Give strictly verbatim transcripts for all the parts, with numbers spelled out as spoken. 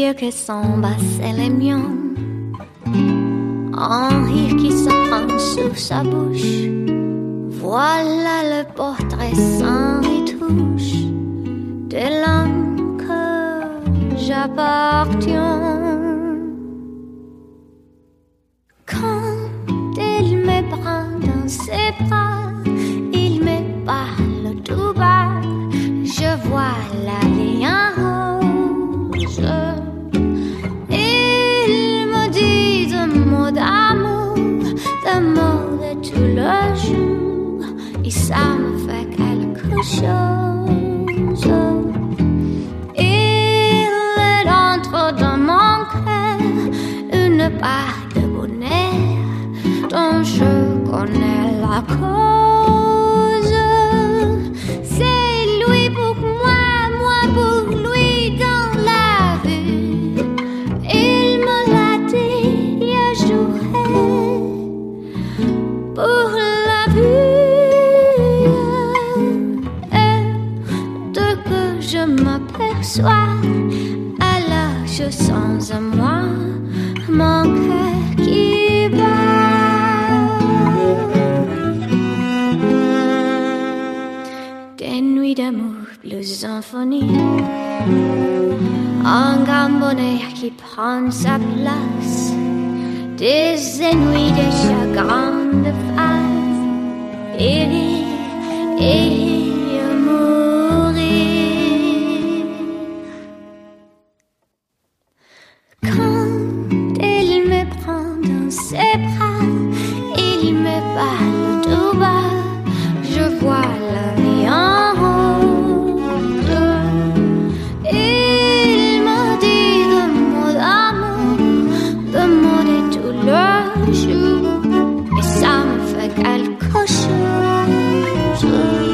yeux qui s'embassent les miens, un rire qui se prend sur sa bouche. Voilà le portrait sans retouche de l'homme que j'appartiens. Quand il me prend dans ses bras, il me parle tout bas, je vois la vie en rose. Il me dit des mots d'amour, des mots de tout le jour, et ça me fait quelque chose. Il entre dans mon cœur une part de bonheur dont je connais la cause. C'est lui pour moi, moi pour lui dans la vue. Il me l'a dit, je jouerai pour la vue. Et dès que je m'aperçois, alors je sens en moi mon cœur qui bat. Des nuits d'amour plus symphoniques, un grand bonheur qui prend sa place, des nuits de chagrin de face, et rire, et mourir. Quand il me prend dans ses bras, il me parle tout bas, je vois la vie en rose. Il me dit des mots d'amour, des mots de tout le jour, et ça me fait quelque chose.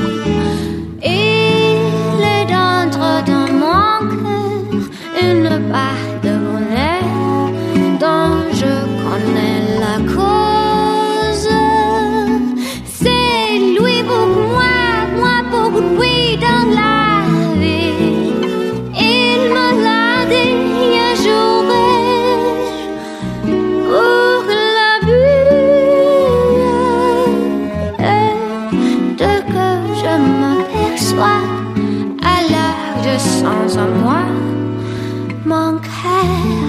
Il est entre dans mon cœur une part de bonheur dont je connais la cause. C'est lui pour moi, moi pour lui dans la vie. Il me l'a dit, je jouerai pour la vue. Et dès que je m'aperçois, alors je sens en moi mon cœur